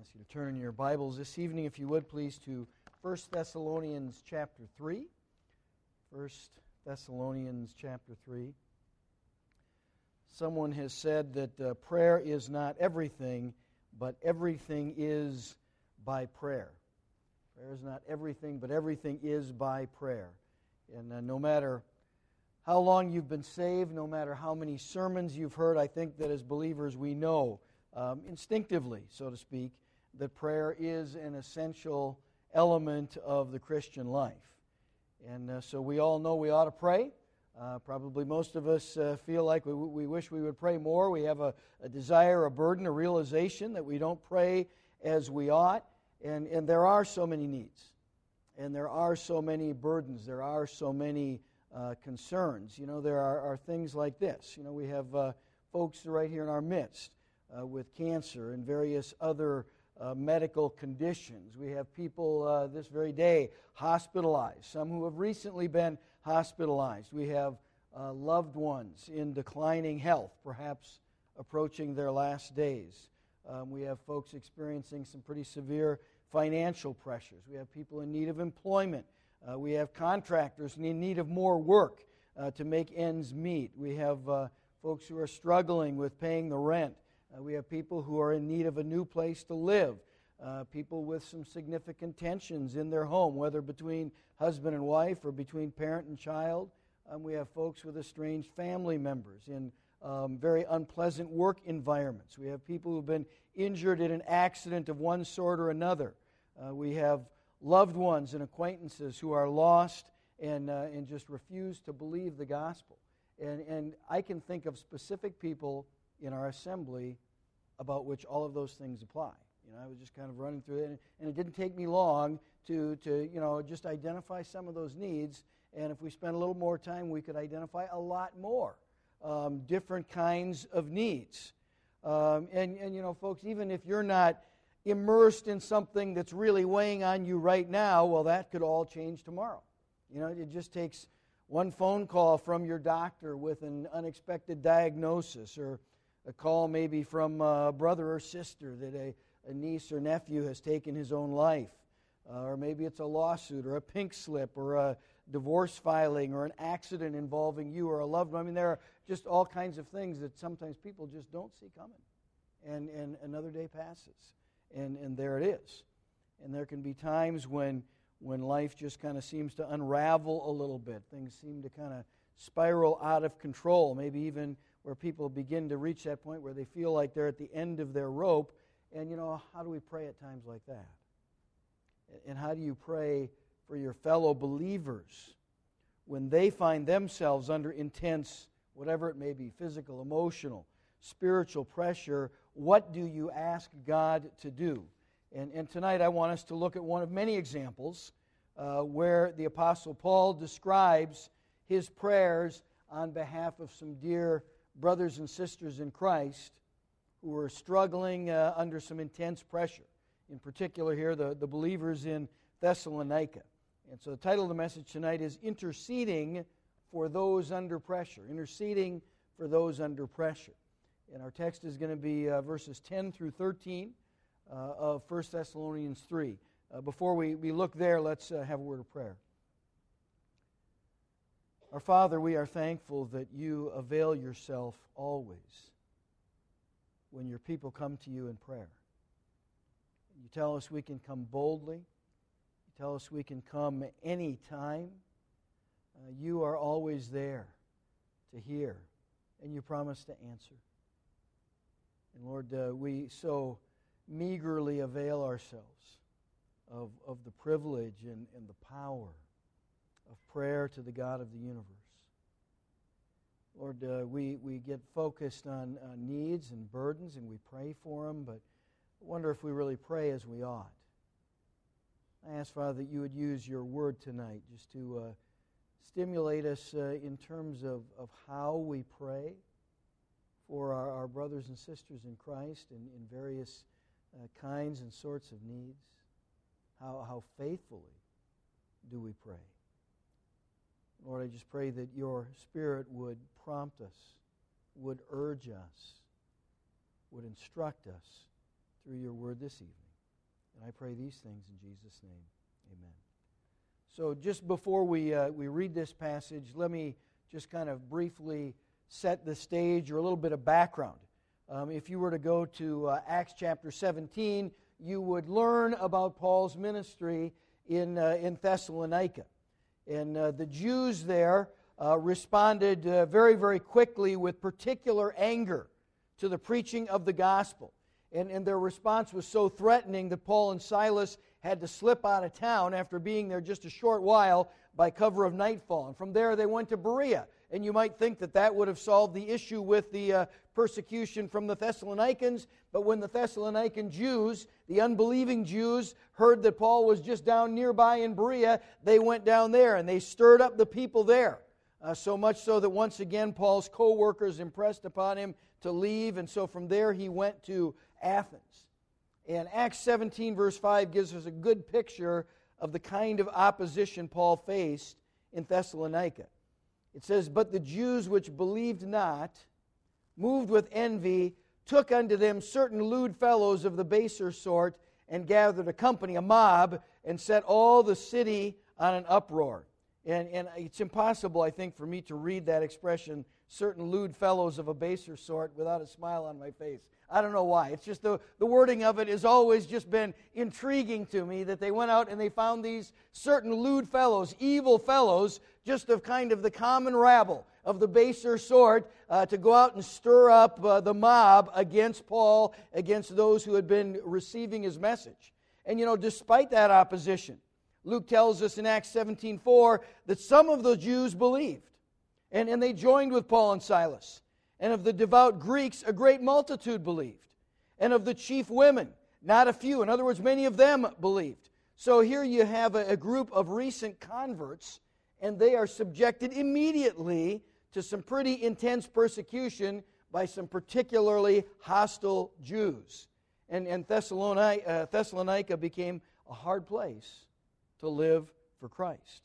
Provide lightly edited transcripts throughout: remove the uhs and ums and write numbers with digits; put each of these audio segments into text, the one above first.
ask you to turn in your Bibles this evening, if you would, please, to 1 Thessalonians chapter 3. 1 Thessalonians chapter 3. Someone has said that prayer is not everything, but everything is by prayer. Prayer is not everything, but everything is by prayer. And no matter how long you've been saved, no matter how many sermons you've heard, I think that as believers we know instinctively, so to speak, that prayer is an essential element of the Christian life. And so we all know we ought to pray. Probably most of us feel like we wish we would pray more. We have a desire, a burden, a realization that we don't pray as we ought. And there are so many needs. And there are so many burdens. There are so many concerns. You know, there are things like this. You know, we have folks right here in our midst with cancer and various other medical conditions. We have people this very day hospitalized, some who have recently been hospitalized. We have loved ones in declining health, perhaps approaching their last days. We have folks experiencing some pretty severe financial pressures. We have people in need of employment. We have contractors in need of more work to make ends meet. We have folks who are struggling with paying the rent. We have people who are in need of a new place to live. People with some significant tensions in their home, whether between husband and wife or between parent and child. We have folks with estranged family members in very unpleasant work environments. We have people who have been injured in an accident of one sort or another. We have loved ones and acquaintances who are lost and just refuse to believe the gospel. And I can think of specific people in our assembly about which all of those things apply. You know, I was just kind of running through it, and it didn't take me long to just identify some of those needs. And if we spend a little more time, we could identify a lot more different kinds of needs. And you know, folks, even if you're not immersed in something that's really weighing on you right now, well, that could all change tomorrow. You know, it just takes one phone call from your doctor with an unexpected diagnosis, or a call maybe from a brother or sister that a niece or nephew has taken his own life. Or maybe it's a lawsuit or a pink slip or a divorce filing or an accident involving you or a loved one. I mean, there are just all kinds of things that sometimes people just don't see coming. And another day passes. And there it is. And there can be times when life just kind of seems to unravel a little bit. Things seem to kind of spiral out of control, maybe even where people begin to reach that point where they feel like they're at the end of their rope. And, you know, how do we pray at times like that? And how do you pray for your fellow believers when they find themselves under intense, whatever it may be, physical, emotional, spiritual pressure? What do you ask God to do? And tonight I want us to look at one of many examples where the Apostle Paul describes his prayers on behalf of some dear brothers and sisters in Christ who are struggling under some intense pressure. In particular here, the believers in Thessalonica. And so the title of the message tonight is Interceding for Those Under Pressure. Interceding for Those Under Pressure. And our text is going to be verses 10 through 13 of 1 Thessalonians 3. Before we look there, let's have a word of prayer. Our Father, we are thankful that you avail yourself always when your people come to you in prayer. You tell us we can come boldly. You tell us we can come any time. You are always there to hear, and you promise to answer. And Lord, we so meagerly avail ourselves of the privilege and the power of prayer to the God of the universe. Lord, we get focused on needs and burdens, and we pray for them, but I wonder if we really pray as we ought. I ask, Father, that you would use your word tonight just to stimulate us in terms of how we pray for our brothers and sisters in Christ in various kinds and sorts of needs. How faithfully do we pray? Lord, I just pray that your Spirit would prompt us, would urge us, would instruct us through your word this evening. And I pray these things in Jesus' name. Amen. So just before we read this passage, let me just kind of briefly set the stage or a little bit of background. If you were to go to Acts chapter 17, you would learn about Paul's ministry in Thessalonica. And the Jews there responded very, very quickly with particular anger to the preaching of the gospel. And their response was so threatening that Paul and Silas had to slip out of town after being there just a short while by cover of nightfall. And from there they went to Berea. And you might think that that would have solved the issue with the persecution from the Thessalonians. But when the Thessalonican Jews, the unbelieving Jews, heard that Paul was just down nearby in Berea, they went down there and they stirred up the people there. So much so that once again Paul's co-workers impressed upon him to leave. And so from there he went to Athens. And Acts 17 verse 5 gives us a good picture of the kind of opposition Paul faced in Thessalonica. It says, "But the Jews which believed not, moved with envy, took unto them certain lewd fellows of the baser sort, and gathered a company, a mob, and set all the city on an uproar." And it's impossible, I think, for me to read that expression, certain lewd fellows of a baser sort, without a smile on my face. I don't know why. It's just the wording of it has always just been intriguing to me, that they went out and they found these certain lewd fellows, evil fellows, just of kind of the common rabble of the baser sort, to go out and stir up the mob against Paul, against those who had been receiving his message. And you know, despite that opposition, Luke tells us in Acts 17:4 that some of the Jews believed, and they joined with Paul and Silas. And of the devout Greeks, a great multitude believed. And of the chief women, not a few. In other words, many of them believed. So here you have a group of recent converts, and they are subjected immediately to some pretty intense persecution by some particularly hostile Jews. And Thessalonica became a hard place to live for Christ.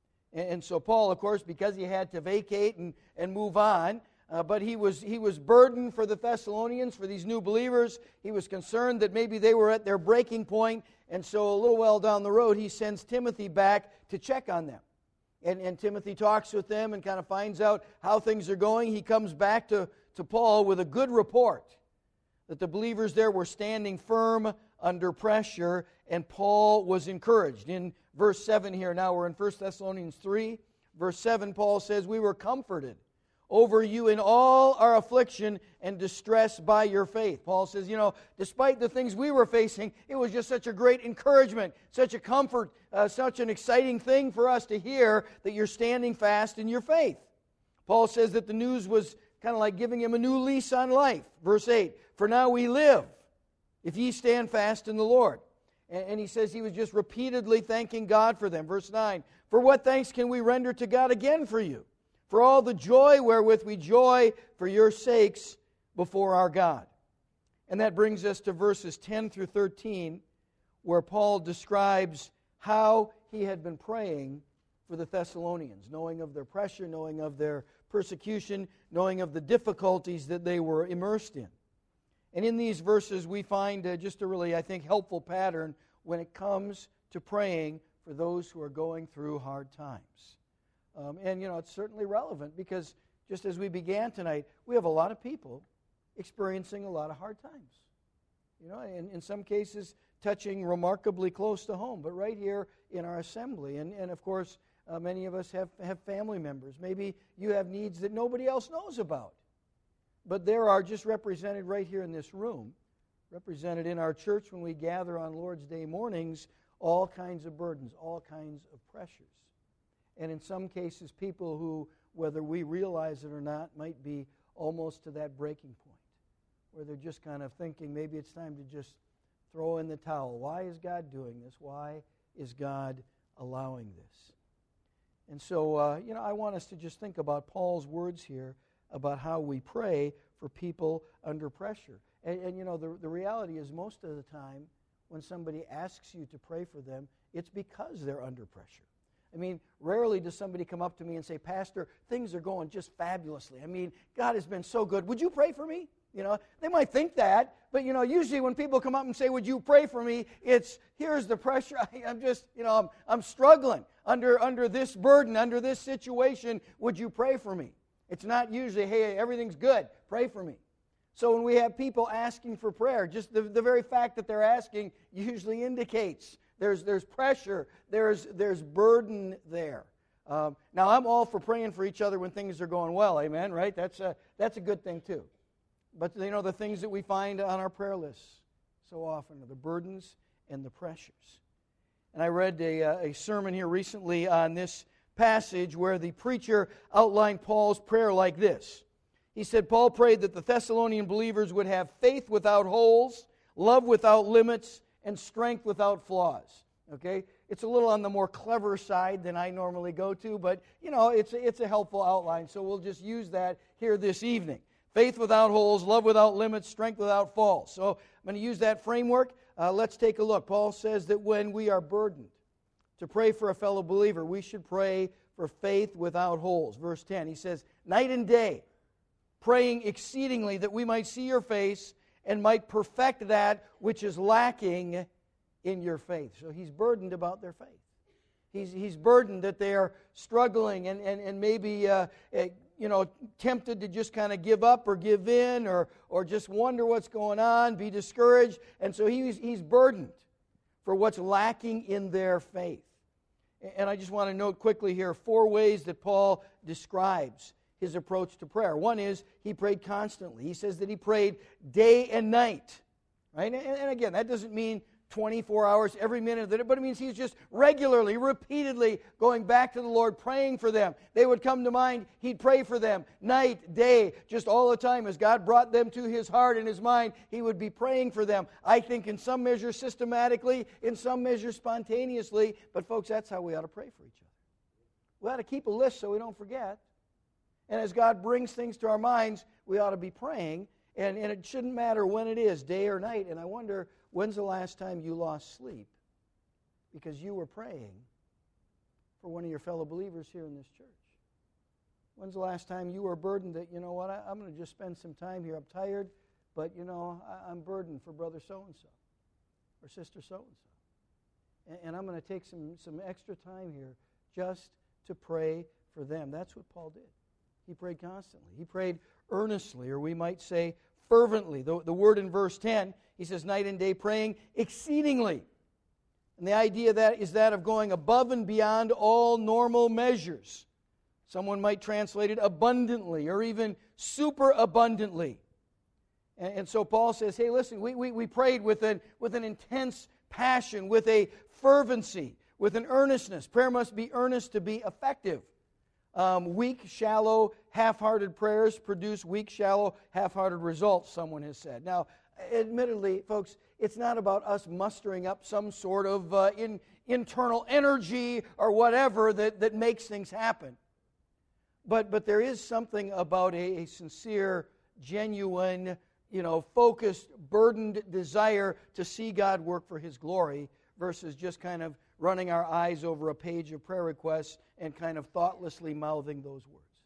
And so Paul, of course, because he had to vacate and move on, but he was burdened for the Thessalonians, for these new believers. He was concerned that maybe they were at their breaking point, and so a little while down the road, he sends Timothy back to check on them. And Timothy talks with them and kind of finds out how things are going. He comes back to Paul with a good report that the believers there were standing firm under pressure, and Paul was encouraged. In verse 7 here, now we're in 1 Thessalonians 3, verse 7, Paul says, "We were comforted over you in all our affliction and distress by your faith." Paul says, you know, despite the things we were facing, it was just such a great encouragement, such a comfort, such an exciting thing for us to hear that you're standing fast in your faith. Paul says that the news was kind of like giving him a new lease on life. Verse 8, "For now we live, if ye stand fast in the Lord." And he says he was just repeatedly thanking God for them. Verse 9, "For what thanks can we render to God again for you? For all the joy wherewith we joy for your sakes before our God." And that brings us to verses 10 through 13, where Paul describes how he had been praying for the Thessalonians, knowing of their pressure, knowing of their persecution, knowing of the difficulties that they were immersed in. And in these verses we find just a really, I think, helpful pattern when it comes to praying for those who are going through hard times. And, you know, it's certainly relevant because just as we began tonight, we have a lot of people experiencing a lot of hard times. You know, in some cases, touching remarkably close to home, but right here in our assembly. And of course, many of us have family members. Maybe you have needs that nobody else knows about. But there are just represented right here in this room, represented in our church when we gather on Lord's Day mornings, all kinds of burdens, all kinds of pressures. And in some cases, people who, whether we realize it or not, might be almost to that breaking point, where they're just kind of thinking maybe it's time to just throw in the towel. Why is God doing this? Why is God allowing this? And so, you know, I want us to just think about Paul's words here about how we pray for people under pressure. And you know, the reality is most of the time when somebody asks you to pray for them, it's because they're under pressure. I mean, rarely does somebody come up to me and say, "Pastor, things are going just fabulously. I mean, God has been so good. Would you pray for me?" They might think that, but usually when people come up and say, "Would you pray for me?" it's, "Here's the pressure. I'm just, I'm struggling under this burden, under this situation. Would you pray for me?" It's not usually, "Hey, everything's good. Pray for me." So when we have people asking for prayer, just the very fact that they're asking usually indicates there's pressure, there's burden there. Now I'm all for praying for each other when things are going well. Amen. Right? That's a good thing too. But, the things that we find on our prayer lists so often are the burdens and the pressures. And I read a sermon here recently on this passage where the preacher outlined Paul's prayer like this. He said, Paul prayed that the Thessalonian believers would have faith without holes, love without limits, and strength without flaws. Okay? It's a little on the more clever side than I normally go to, but, it's a helpful outline, so we'll just use that here this evening. Faith without holes, love without limits, strength without falls. So I'm going to use that framework. Let's take a look. Paul says that when we are burdened to pray for a fellow believer, we should pray for faith without holes. Verse 10, he says, "Night and day, praying exceedingly that we might see your face and might perfect that which is lacking in your faith." So he's burdened about their faith. He's burdened that they are struggling and maybe tempted to just kind of give up or give in or just wonder what's going on, be discouraged. And so he's burdened for what's lacking in their faith. And I just want to note quickly here 4 ways that Paul describes his approach to prayer. One is he prayed constantly. He says that he prayed day and night. Right? And again, that doesn't mean 24 hours, every minute of it, but it means he's just regularly, repeatedly going back to the Lord, praying for them. They would come to mind, he'd pray for them, night, day, just all the time. As God brought them to his heart and his mind, he would be praying for them. I think in some measure systematically, in some measure spontaneously, but folks, that's how we ought to pray for each other. We ought to keep a list so we don't forget. And as God brings things to our minds, we ought to be praying, and it shouldn't matter when it is, day or night. And I wonder, when's the last time you lost sleep because you were praying for one of your fellow believers here in this church? When's the last time you were burdened that, I'm going to just spend some time here. I'm tired, but, I'm burdened for brother so-and-so or sister so-and-so. And I'm going to take some extra time here just to pray for them. That's what Paul did. He prayed constantly. He prayed earnestly, or we might say fervently. The word in verse 10, he says night and day praying exceedingly. And the idea is that of going above and beyond all normal measures. Someone might translate it abundantly or even super abundantly. And so Paul says, hey, listen, we prayed with an intense passion, with a fervency, with an earnestness. Prayer must be earnest to be effective. Weak, shallow, half-hearted prayers produce weak, shallow, half-hearted results, someone has said. Now, admittedly, folks, it's not about us mustering up some sort of internal energy or whatever that makes things happen. But there is something about a sincere, genuine, focused, burdened desire to see God work for His glory versus just kind of running our eyes over a page of prayer requests and kind of thoughtlessly mouthing those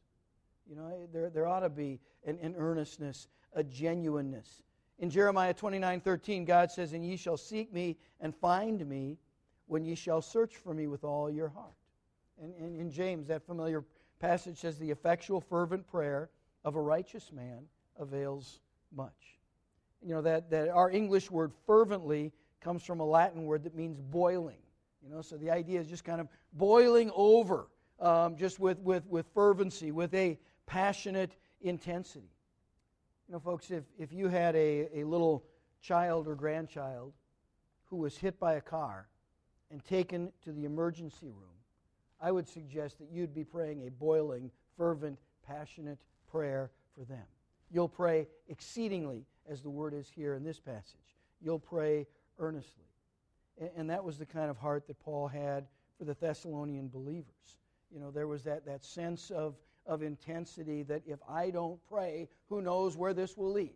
words. There ought to be an earnestness, a genuineness. In Jeremiah 29:13, God says, "And ye shall seek me and find me when ye shall search for me with all your heart." And in James, that familiar passage says, "The effectual fervent prayer of a righteous man avails much." That our English word fervently comes from a Latin word that means boiling. So the idea is just kind of boiling over, just with fervency, with a passionate intensity. Folks, if you had a little child or grandchild who was hit by a car and taken to the emergency room, I would suggest that you'd be praying a boiling, fervent, passionate prayer for them. You'll pray exceedingly, as the word is here in this passage. You'll pray earnestly. And that was the kind of heart that Paul had for the Thessalonian believers. There was that sense of intensity that if I don't pray, who knows where this will lead.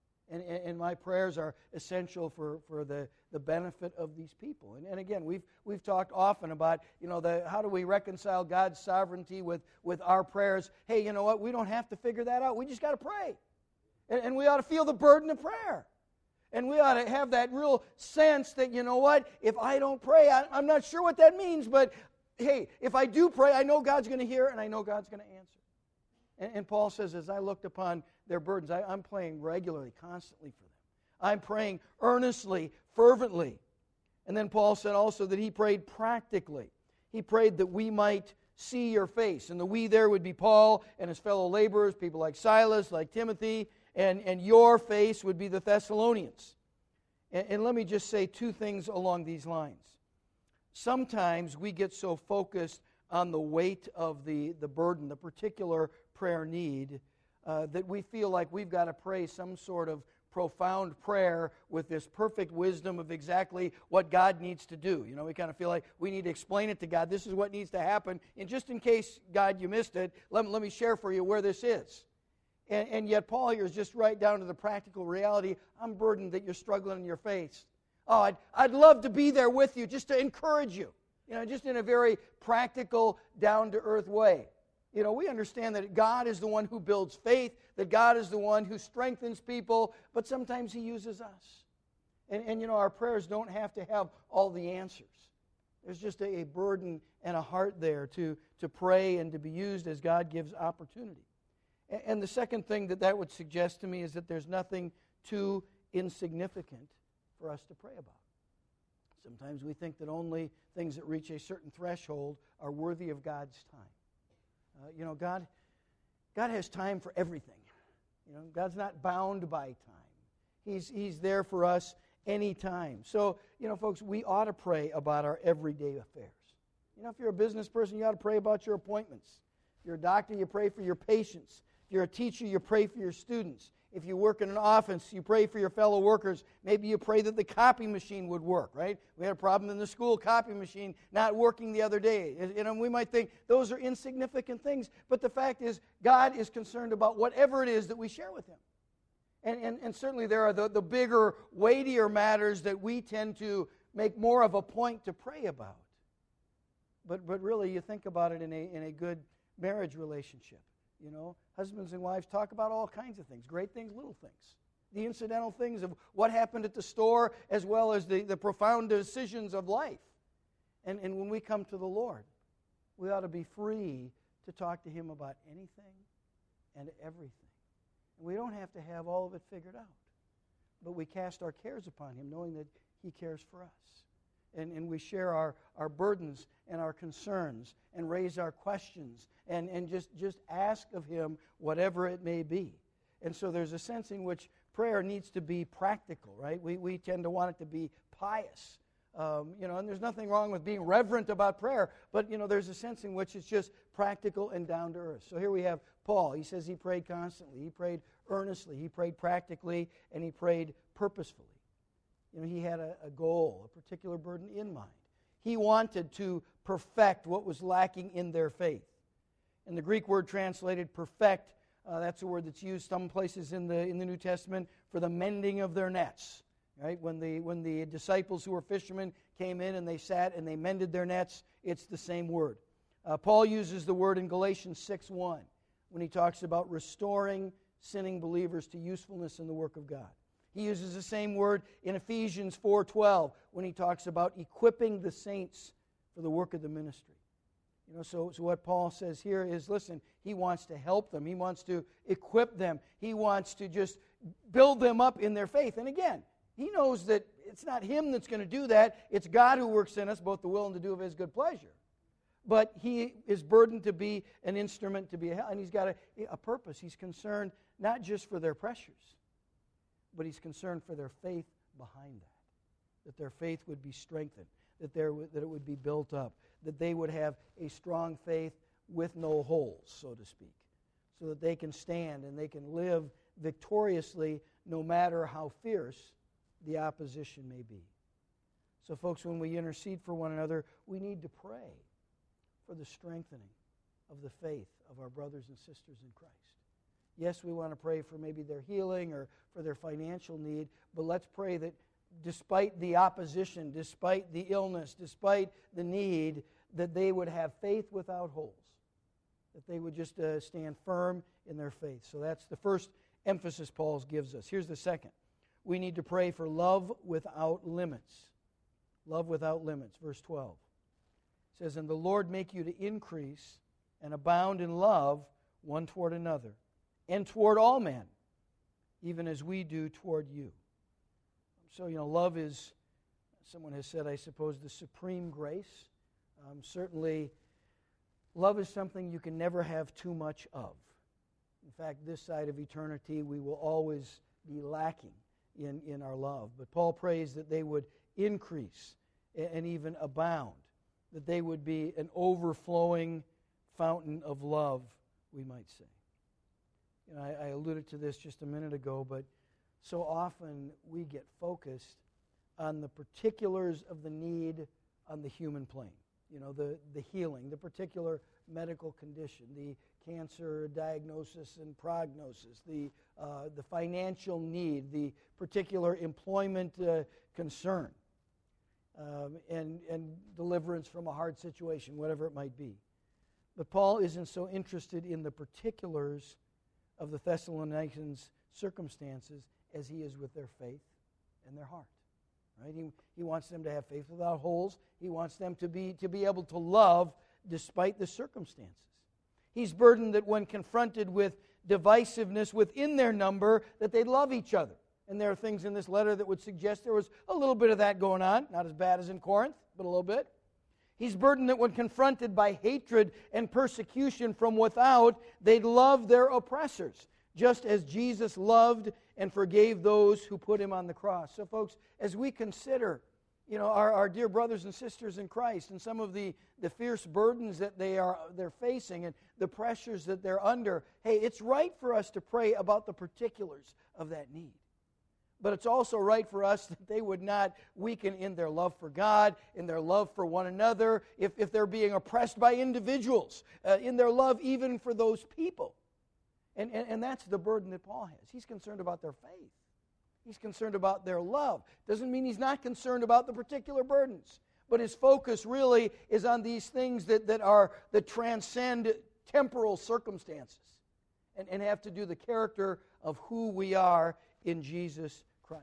And my prayers are essential for the benefit of these people. And again, we've talked often about, how do we reconcile God's sovereignty with our prayers. Hey, you know what? We don't have to figure that out. We just got to pray. And we ought to feel the burden of prayer. And we ought to have that real sense that, you know what, if I don't pray, I'm not sure what that means, but hey, if I do pray, I know God's going to hear and I know God's going to answer. And Paul says, as I looked upon their burdens, I'm praying regularly, constantly for them. I'm praying earnestly, fervently. And then Paul said also that he prayed practically. He prayed that we might see your face. And the we there would be Paul and his fellow laborers, people like Silas, like Timothy, and your face would be the Thessalonians. And let me just say two things along these lines. Sometimes we get so focused on the weight of the burden, the particular prayer need, that we feel like we've got to pray some sort of profound prayer with this perfect wisdom of exactly what God needs to do. You know, we kind of feel like we need to explain it to God. This is what needs to happen. And just in case, God, you missed it, let me share for you where this is. And yet Paul here is just right down to the practical reality. I'm burdened that you're struggling in your faith. Oh, I'd love to be there with you just to encourage you. You know, just in a very practical, down-to-earth way. You know, we understand that God is the one who builds faith, that God is the one who strengthens people, but sometimes He uses us. And you know, our prayers don't have to have all the answers. There's just a burden and a heart there to pray and to be used as God gives opportunity. And the second thing that would suggest to me is that there's nothing too insignificant for us to pray about. Sometimes we think that only things that reach a certain threshold are worthy of God's time. You know, God has time for everything. You know, God's not bound by time. He's there for us anytime. So, you know, folks, we ought to pray about our everyday affairs. You know, if you're a business person, you ought to pray about your appointments. If you're a doctor, you pray for your patients. If you're a teacher, you pray for your students. If you work in an office, you pray for your fellow workers. Maybe you pray that the copy machine would work, right? We had a problem in the school copy machine not working the other day. You know, we might think those are insignificant things, but the fact is God is concerned about whatever it is that we share with Him. And certainly there are the bigger, weightier matters that we tend to make more of a point to pray about. But really, you think about it in a good marriage relationship. You know, husbands and wives talk about all kinds of things, great things, little things. The incidental things of what happened at the store as well as the profound decisions of life. And when we come to the Lord, we ought to be free to talk to Him about anything and everything. And we don't have to have all of it figured out. But we cast our cares upon Him knowing that He cares for us. And we share our burdens and our concerns and raise our questions and just ask of Him whatever it may be. And so there's a sense in which prayer needs to be practical, right? We tend to want it to be pious. You know, and there's nothing wrong with being reverent about prayer, but, you know, there's a sense in which it's just practical and down to earth. So here we have Paul. He says he prayed constantly, he prayed earnestly, he prayed practically, and he prayed purposefully. You know, he had a goal, a particular burden in mind. He wanted to perfect what was lacking in their faith. And the Greek word translated perfect, that's a word that's used some places in the New Testament for the mending of their nets. Right? When the disciples who were fishermen came in and they sat and they mended their nets, it's the same word. Paul uses the word in Galatians 6:1 when he talks about restoring sinning believers to usefulness in the work of God. He uses the same word in Ephesians 4:12 when he talks about equipping the saints for the work of the ministry. You know, so what Paul says here is, listen, he wants to help them. He wants to equip them. He wants to just build them up in their faith. And again, he knows that it's not him that's going to do that. It's God who works in us, both the will and the do of His good pleasure. But he is burdened to be an instrument, to be a help, and he's got a purpose. He's concerned not just for their pressures, but he's concerned for their faith behind that their faith would be strengthened, that it would be built up, that they would have a strong faith with no holes, so to speak, so that they can stand and they can live victoriously no matter how fierce the opposition may be. So, folks, when we intercede for one another, we need to pray for the strengthening of the faith of our brothers and sisters in Christ. Yes, we want to pray for maybe their healing or for their financial need, but let's pray that despite the opposition, despite the illness, despite the need, that they would have faith without holes, that they would just stand firm in their faith. So that's the first emphasis Paul gives us. Here's the second. We need to pray for love without limits. Love without limits. Verse 12. It says, "And the Lord make you to increase and abound in love one toward another, and toward all men, even as we do toward you." So, love is, someone has said, I suppose, the supreme grace. Certainly, love is something you can never have too much of. In fact, this side of eternity, we will always be lacking in our love. But Paul prays that they would increase and even abound, that they would be an overflowing fountain of love, we might say. I alluded to this just a minute ago, but so often we get focused on the particulars of the need on the human plane. The healing, the particular medical condition, the cancer diagnosis and prognosis, the financial need, the particular employment concern, and deliverance from a hard situation, whatever it might be. But Paul isn't so interested in the particulars of the Thessalonians' circumstances as he is with their faith and their heart. Right? He wants them to have faith without holes. He wants them to be able to love despite the circumstances. He's burdened that when confronted with divisiveness within their number, that they love each other. And there are things in this letter that would suggest there was a little bit of that going on. Not as bad as in Corinth, but a little bit. He's burdened that when confronted by hatred and persecution from without, they'd love their oppressors, just as Jesus loved and forgave those who put him on the cross. So, folks, as we consider, our dear brothers and sisters in Christ and some of the fierce burdens that they're facing and the pressures that they're under, hey, it's right for us to pray about the particulars of that need. But it's also right for us that they would not weaken in their love for God, in their love for one another, if they're being oppressed by individuals, in their love even for those people. And that's the burden that Paul has. He's concerned about their faith. He's concerned about their love. Doesn't mean he's not concerned about the particular burdens. But his focus really is on these things that transcend temporal circumstances and have to do the character of who we are in Jesus Christ.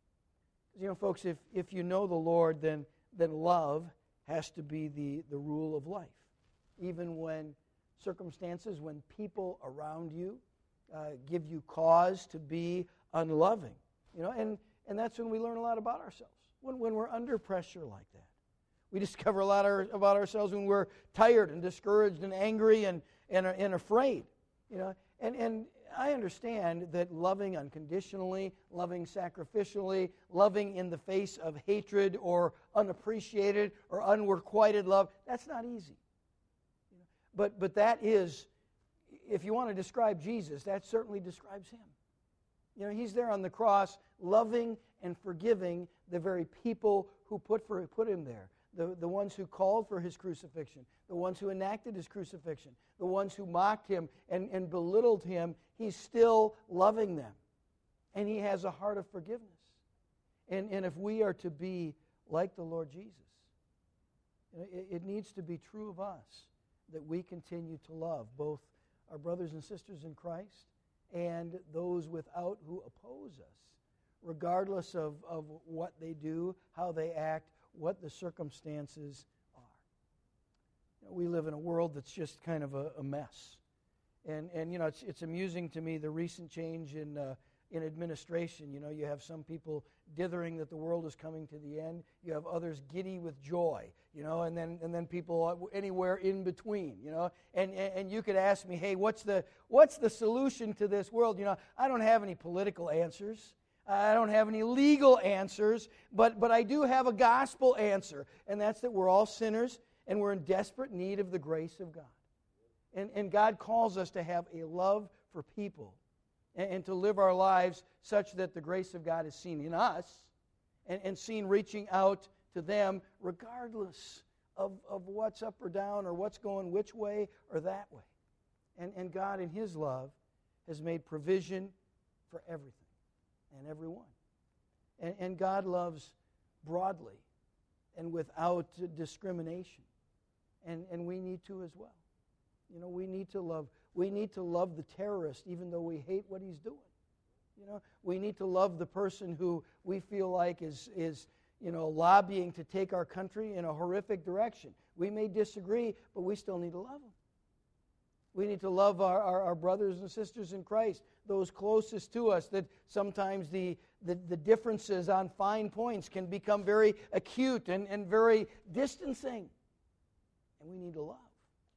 Folks, if you know the Lord, then love has to be the rule of life. Even when circumstances, when people around you give you cause to be unloving. And that's when we learn a lot about ourselves, when we're under pressure like that. We discover a lot about ourselves when we're tired and discouraged and angry and afraid. And I understand that loving unconditionally, loving sacrificially, loving in the face of hatred or unappreciated or unrequited love, that's not easy. But that is, if you want to describe Jesus, that certainly describes him. He's there on the cross, loving and forgiving the very people who put him there. The ones who called for his crucifixion, the ones who enacted his crucifixion, the ones who mocked him and belittled him, he's still loving them. And he has a heart of forgiveness. And if we are to be like the Lord Jesus, it needs to be true of us that we continue to love both our brothers and sisters in Christ and those without who oppose us, regardless of what they do, how they act, what the circumstances are. We live in a world that's just kind of a mess. And it's amusing to me, the recent change in administration. You have some people dithering that the world is coming to the end. You have others giddy with joy, and then people anywhere in between, And you could ask me, hey, what's the solution to this world? I don't have any political answers. I don't have any legal answers, but I do have a gospel answer, and that's that we're all sinners and we're in desperate need of the grace of God. And God calls us to have a love for people and to live our lives such that the grace of God is seen in us and seen reaching out to them regardless of what's up or down or what's going which way or that way. And God in His love has made provision for everything and everyone. And God loves broadly and without discrimination. And we need to as well. We need to love the terrorist even though we hate what he's doing. We need to love the person who we feel like is lobbying to take our country in a horrific direction. We may disagree, but we still need to love them. We need to love our brothers and sisters in Christ, those closest to us, that sometimes the differences on fine points can become very acute and very distancing. And we need to love.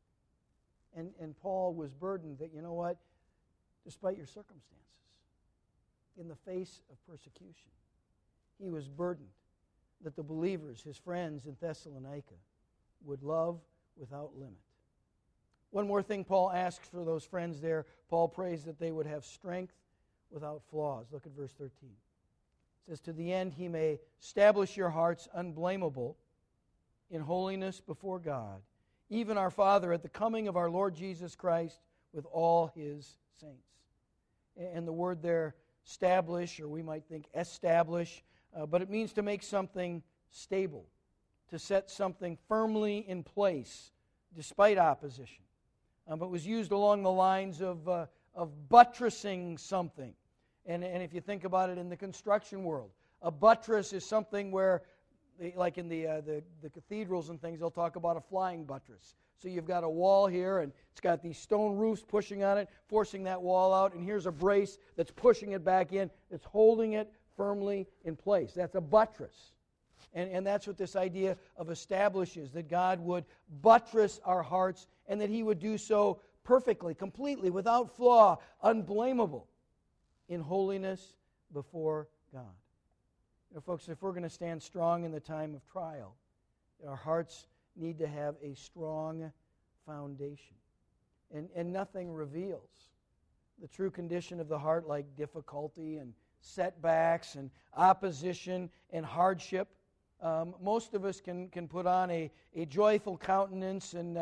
And Paul was burdened that, despite your circumstances, in the face of persecution, he was burdened that the believers, his friends in Thessalonica, would love without limit. One more thing Paul asks for those friends there. Paul prays that they would have strength without flaws. Look at verse 13. It says, "To the end he may establish your hearts unblameable in holiness before God, even our Father, at the coming of our Lord Jesus Christ with all his saints." And the word there, establish, or we might think establish, but it means to make something stable, to set something firmly in place despite opposition. It was used along the lines of buttressing something. And if you think about it in the construction world, a buttress is something where, like in the cathedrals and things, they'll talk about a flying buttress. So you've got a wall here, and it's got these stone roofs pushing on it, forcing that wall out, and here's a brace that's pushing it back in. It's holding it firmly in place. That's a buttress. And that's what this idea of establish is, that God would buttress our hearts and that he would do so perfectly, completely, without flaw, unblameable, in holiness before God. Folks, if we're going to stand strong in the time of trial, our hearts need to have a strong foundation. And nothing reveals the true condition of the heart like difficulty and setbacks and opposition and hardship. Most of us can put on a joyful countenance and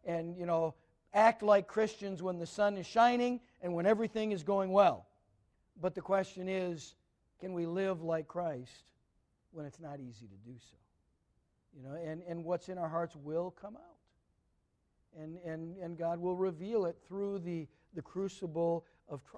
act like Christians when the sun is shining and when everything is going well. But the question is, can we live like Christ when it's not easy to do so? And what's in our hearts will come out. And God will reveal it through the crucible of trials.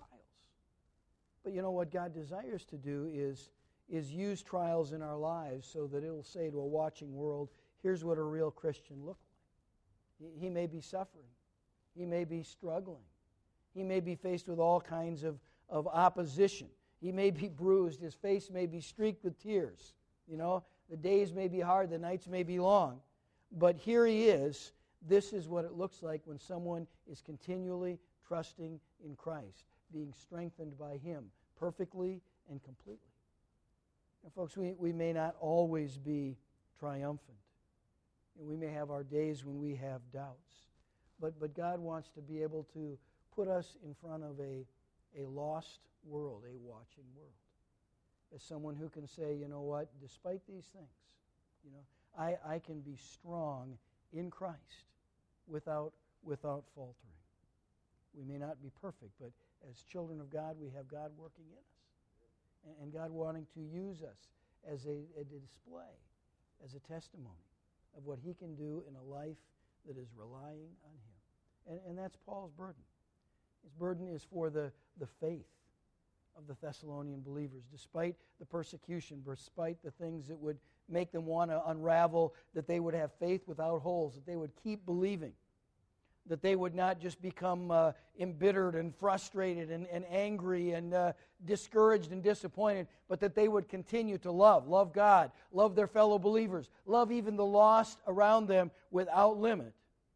But what God desires to do is use trials in our lives so that it'll say to a watching world, here's what a real Christian looks like. He may be suffering. He may be struggling. He may be faced with all kinds of opposition. He may be bruised. His face may be streaked with tears. The days may be hard. The nights may be long. But here he is. This is what it looks like when someone is continually trusting in Christ, being strengthened by him perfectly and completely. And folks, we may not always be triumphant. And we may have our days when we have doubts. But God wants to be able to put us in front of a lost world, a watching world. As someone who can say, despite these things, I can be strong in Christ without faltering. We may not be perfect, but as children of God, we have God working in us. And God wanting to use us as a display, as a testimony of what he can do in a life that is relying on him. And that's Paul's burden. His burden is for the faith of the Thessalonian believers, despite the persecution, despite the things that would make them want to unravel, that they would have faith without holes, that they would keep believing, that they would not just become embittered and frustrated and angry and discouraged and disappointed, but that they would continue to love God, love their fellow believers, love even the lost around them without limit,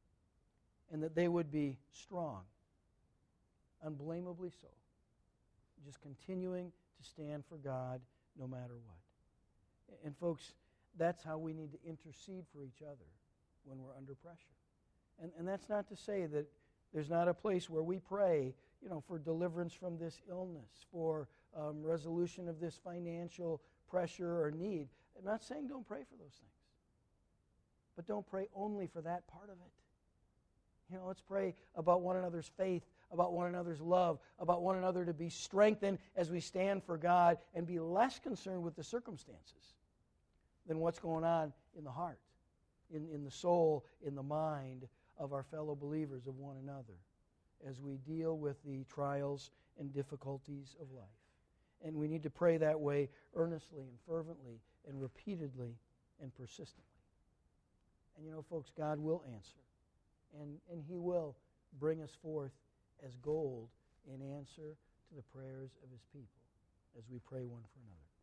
and that they would be strong, unblameably so, just continuing to stand for God no matter what. And folks, that's how we need to intercede for each other when we're under pressure. And that's not to say that there's not a place where we pray, for deliverance from this illness, for resolution of this financial pressure or need. I'm not saying don't pray for those things. But don't pray only for that part of it. Let's pray about one another's faith, about one another's love, about one another to be strengthened as we stand for God and be less concerned with the circumstances than what's going on in the heart, in the soul, in the mind of our fellow believers, of one another, as we deal with the trials and difficulties of life. And we need to pray that way earnestly and fervently and repeatedly and persistently. And you know, folks, God will answer. And He will bring us forth as gold in answer to the prayers of His people as we pray one for another.